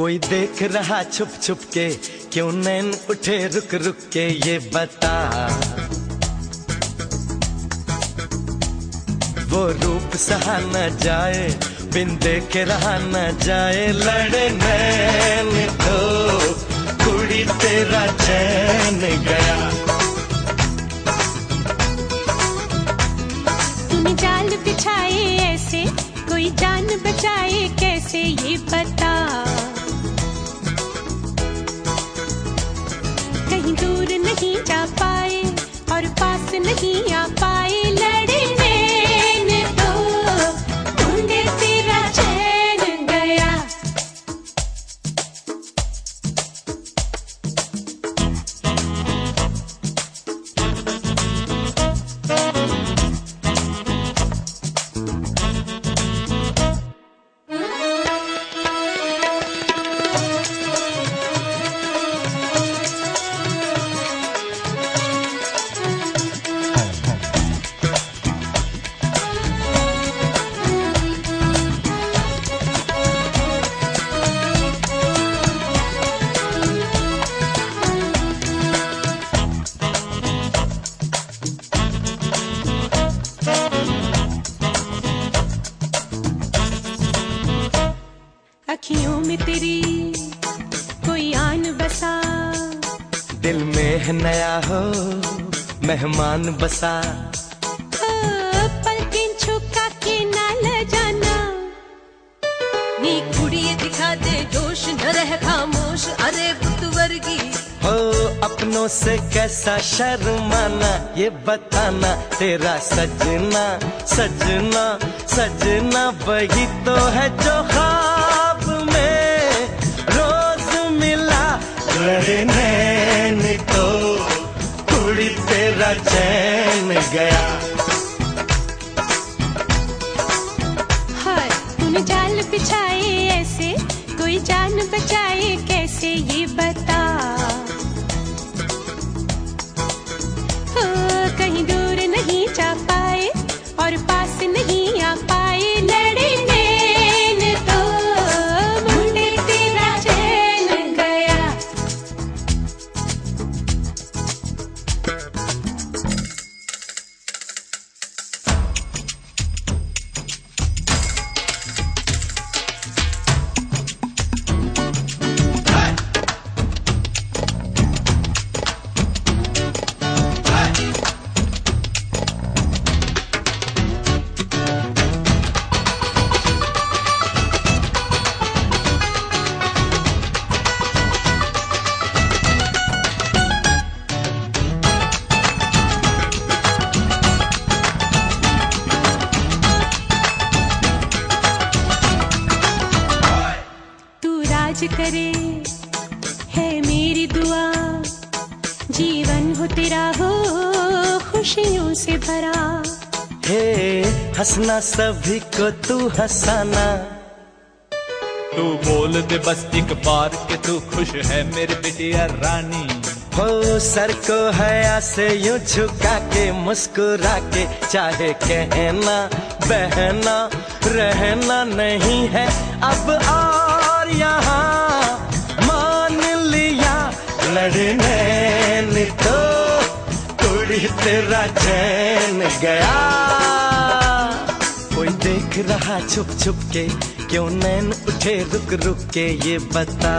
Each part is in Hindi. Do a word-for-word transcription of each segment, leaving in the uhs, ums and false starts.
कोई देख रहा छुप छुप के, क्यों नैन उठे रुक रुक के, ये बता। वो रूप सहा न जाए, बिन देखे रहा न जाए, लड़े नैन तो कुड़ी तेरा चैन गया। तूने जाल बिछाए ऐसे, कोई जान बचाए कैसे, ये बता। कहीं दूर नहीं जा पाए और पास नहीं आ पाए, लड़े नैन तो ढूंढे तेरा चैन गया। अखियों में तेरी कोई आन बसा, दिल में है नया हो मेहमान बसा। पलकें झुका के ना ल जाना, नी कुड़िए दिखा दे जोश, न रह खामोश अरे बुत वर्गी। हो अपनों से कैसा शर्माना, ये बताना, तेरा सजना सजना सजना वही तो है जो ख्वाब में रोज मिला। लड़े नैन तो कुड़ी तेरा चैन गया। हाय तूने जाल बिछाए ऐसे, कोई जान बचाए कैसे, ये बता। हो कहीं दूर नहीं जा पाए और पास नहीं आ पाए, लड़े नैन तो ढूंढे तेरा चैन गया। राज करे है मेरी दुआ, जीवन हो तेरा हो खुशियों से भरा। हे हंसना सभी को तू हंसाना, तू बोल दे बस एक बार के तू खुश है मेरी बिटिया रानी। हो सर को हया से यूं झुका के मुस्कुरा के, चाहे कहना बहना रहना नहीं है अब और यहाँ मान लिया। लड़े नैन तो कुड़ी तेरा चैन गया। कोई देख रहा छुप छुप के, क्यों नैन उठे रुक रुक के, ये बता।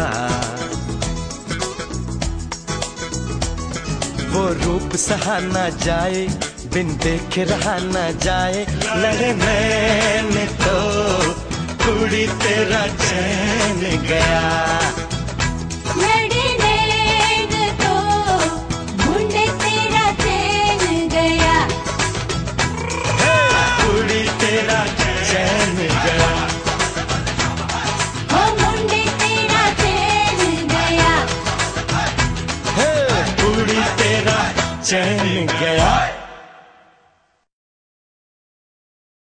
वो रूप सहा ना जाए, बिन देखे रहा ना जाए, लड़े नैन तो कुड़ी तेरा चैन गया। लड़े नैन तो ढूंढे तेरा चैन गया। कुड़ी तेरा चैन गया। हो मुंडे तेरा चैन गया। कुड़ी तेरा चैन गया।